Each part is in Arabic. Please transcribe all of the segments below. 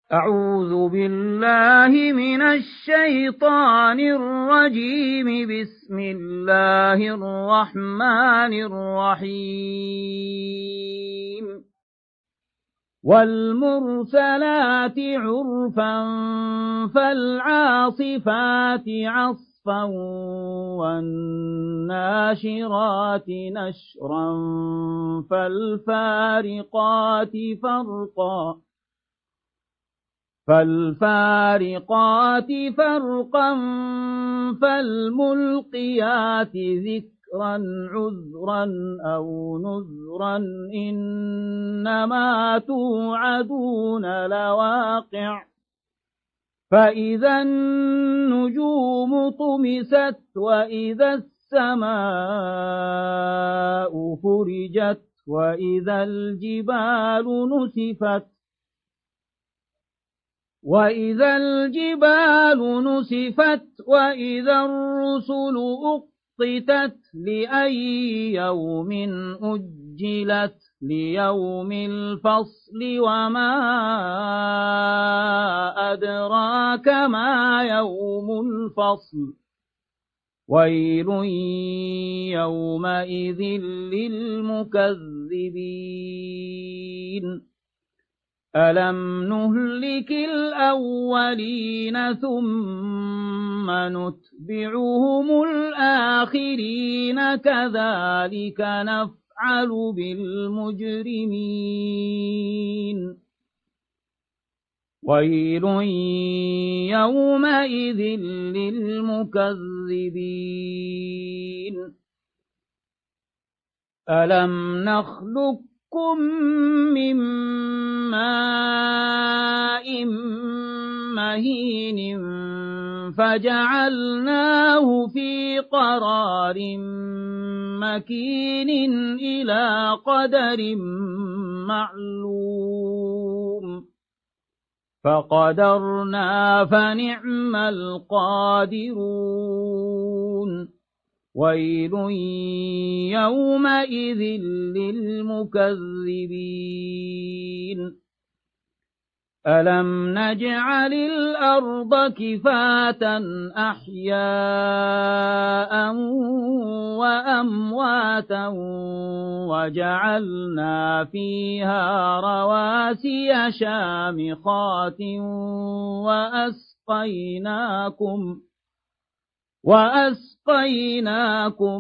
أعوذ بالله من الشيطان الرجيم. بسم الله الرحمن الرحيم. والمرسلات عرفا فالعاصفات عصفا والناشرات نشرا فالفارقات فرقا فالملقيات ذكرا عذرا أو نذرا إنما توعدون لواقع. فإذا النجوم طمست وإذا السماء فرجت وإذا الجبال نسفت وإذا الرسل أقتت لأي يوم أجلت ليوم الفصل وما أدراك ما يوم الفصل ويل يومئذ للمكذبين. ألم نهلك الأولين ثم نتبعهم الآخرين كذلك نفعل بالمجرمين. ويل يومئذ للمكذبين. ألم نخلقكم من ماء مهين فجعلناه في قرار مكين إلى قدر معلوم فقدرنا فنعم القادرون. ويل يومئذ للمكذبين. ألم نجعل الأرض كفاة أحياء وأمواتا وجعلنا فيها رواسي شامخات وأسقيناكم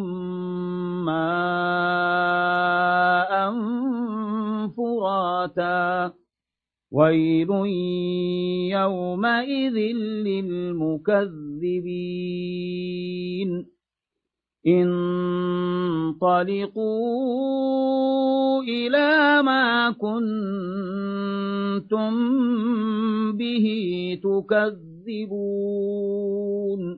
ماء فراتا. ويل يومئذ للمكذبين. انطلقوا إلى ما كنتم به تكذبون.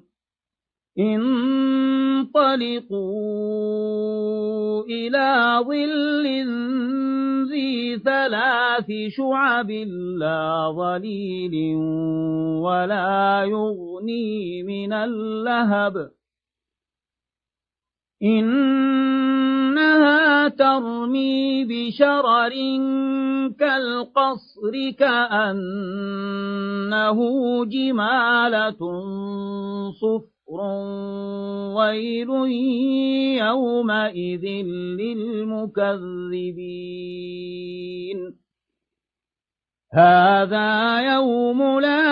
انطلقوا إلى ظل ذي 3 شعب لا ظليل ولا يغني من اللهب إنها ترمي بشرر كالقصر كأنه جمالة صفر. ويل يومئذ للمكذبين. هذا يوم لا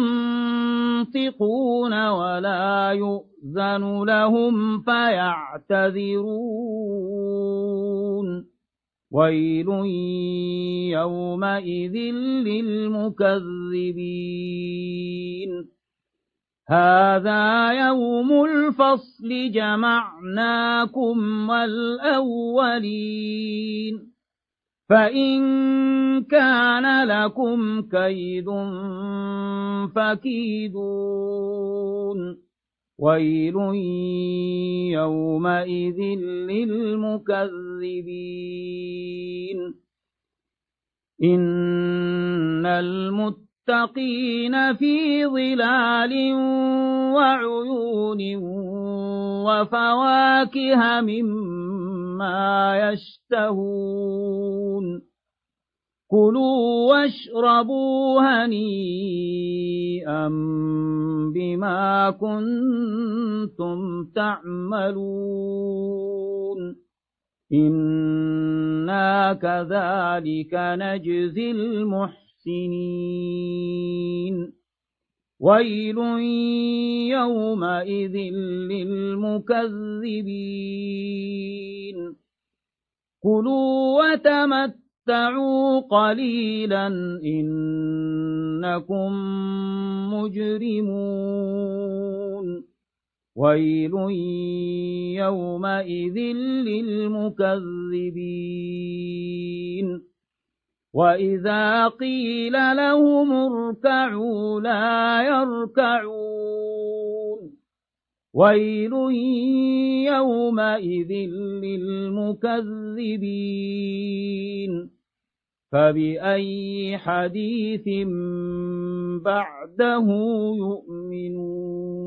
ينطقون ولا يؤذن لهم فيعتذرون. ويل يومئذ للمكذبين. هذا يوم الفصل جمعناكم والأولين فإن كان لكم كيد فكيدون. ويل يومئذ للمكذبين. إن المتقين في ظلال وعيون وفواكه مما يشتهون كلوا واشربوا هنيئا بما كنتم تعملون إنا كذلك نجزي المحسنين ويل يومئذ للمكذبين كلوا وتمتعوا قليلا إنكم مجرمون ويل يومئذ للمكذبين وإذا قيل لهم اركعوا لا يركعون ويل يومئذ للمكذبين فبأي حديث بعده يؤمنون